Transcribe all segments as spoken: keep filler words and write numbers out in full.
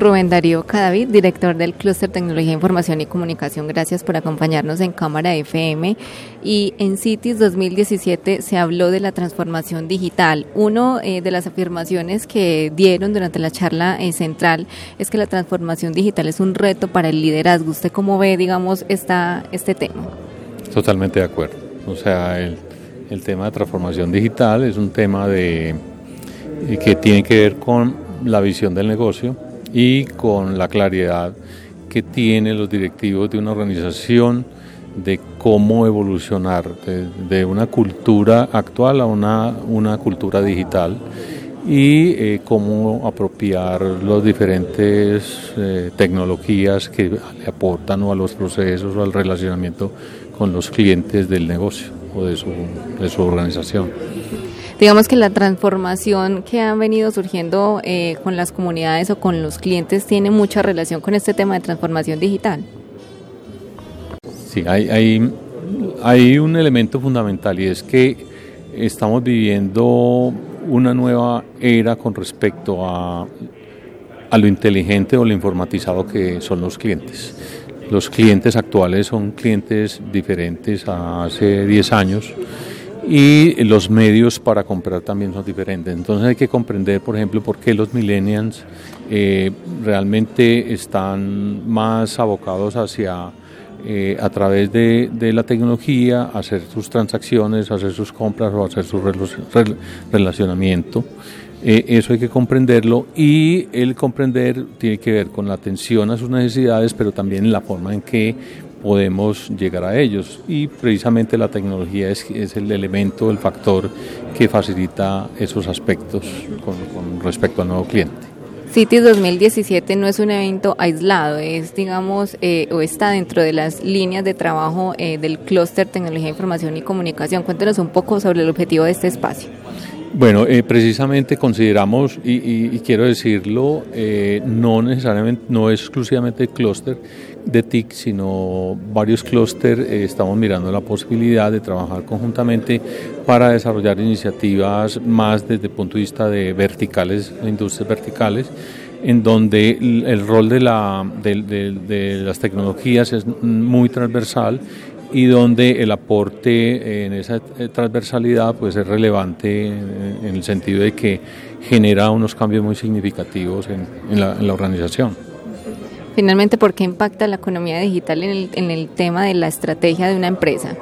Rubén Darío Cadavid, director del Clúster Tecnología, Información y Comunicación. Gracias por acompañarnos en Cámara F M. Y en CITIS dos mil diecisiete se habló de la transformación digital. Una eh, de las afirmaciones que dieron durante la charla eh, central es que la transformación digital es un reto para el liderazgo. ¿Usted cómo ve, digamos, esta, este tema? Totalmente de acuerdo. O sea, el, el tema de transformación digital es un tema de que tiene que ver con la visión del negocio y con la claridad que tienen los directivos de una organización de cómo evolucionar de, de una cultura actual a una, una cultura digital y eh, cómo apropiar las diferentes eh, tecnologías que le aportan o a los procesos o al relacionamiento con los clientes del negocio o de su, de su organización. Digamos que la transformación que ha venido surgiendo eh, con las comunidades o con los clientes tiene mucha relación con este tema de transformación digital. Sí, hay, hay, hay un elemento fundamental y es que estamos viviendo una nueva era con respecto a, a lo inteligente o lo informatizado que son los clientes. Los clientes actuales son clientes diferentes a hace diez años. Y los medios para comprar también son diferentes. Entonces hay que comprender, por ejemplo, por qué los millennials eh, realmente están más abocados hacia, eh, a través de, de la tecnología, hacer sus transacciones, hacer sus compras o hacer su rel- relacionamiento. Eh, eso hay que comprenderlo y el comprender tiene que ver con la atención a sus necesidades, pero también la forma en que podemos llegar a ellos y precisamente la tecnología es, es el elemento, el factor que facilita esos aspectos con, con respecto al nuevo cliente. CITIS dos mil diecisiete no es un evento aislado, es digamos eh, o está dentro de las líneas de trabajo eh, del Clúster Tecnología, Información y Comunicación. Cuéntenos un poco sobre el objetivo de este espacio. Bueno, eh, precisamente consideramos, y, y, y quiero decirlo, eh, no necesariamente, no es exclusivamente el clúster de T I C, sino varios clústeres, eh, estamos mirando la posibilidad de trabajar conjuntamente para desarrollar iniciativas más desde el punto de vista de verticales, industrias verticales, en donde el, el rol de, la, de, de, de las tecnologías es muy transversal y donde el aporte en esa transversalidad pues es relevante en el sentido de que genera unos cambios muy significativos en, en, la, en la organización. Finalmente, ¿por qué impacta la economía digital en el, en el tema de la estrategia de una empresa?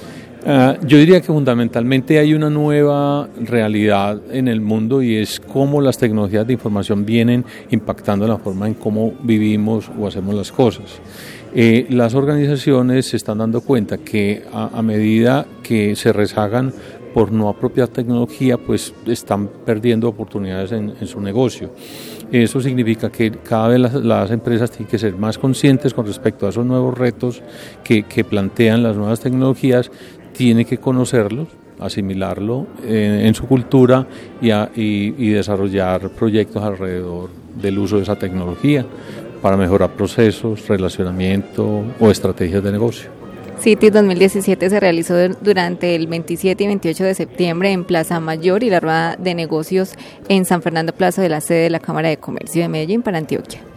Uh, yo diría que fundamentalmente hay una nueva realidad en el mundo y es cómo las tecnologías de información vienen impactando la forma en cómo vivimos o hacemos las cosas. Eh, las organizaciones se están dando cuenta que a, a medida que se rezagan por no apropiar tecnología, pues están perdiendo oportunidades en, en su negocio. Eso significa que cada vez las, las empresas tienen que ser más conscientes con respecto a esos nuevos retos que, que plantean las nuevas tecnologías, tienen que conocerlos, asimilarlo eh, en su cultura y, a, y, y desarrollar proyectos alrededor del uso de esa tecnología para mejorar procesos, relacionamiento o estrategias de negocio. CITIS dos mil diecisiete se realizó durante el veintisiete y veintiocho de septiembre en Plaza Mayor y la rueda de negocios en San Fernando Plaza de la sede de la Cámara de Comercio de Medellín para Antioquia.